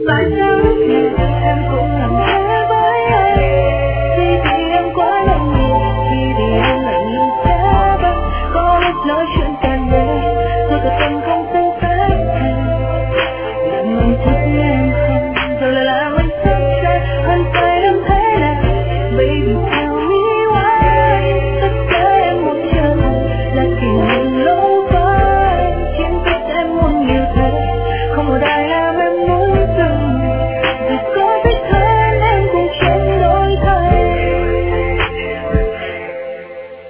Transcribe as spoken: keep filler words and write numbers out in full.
Tại sao lúc nào em cũng làm thế với anh? Vì vì em quá lạnh lùng, vì vì em lạnh lùng sẽ băng. Có lúc nói chuyện ta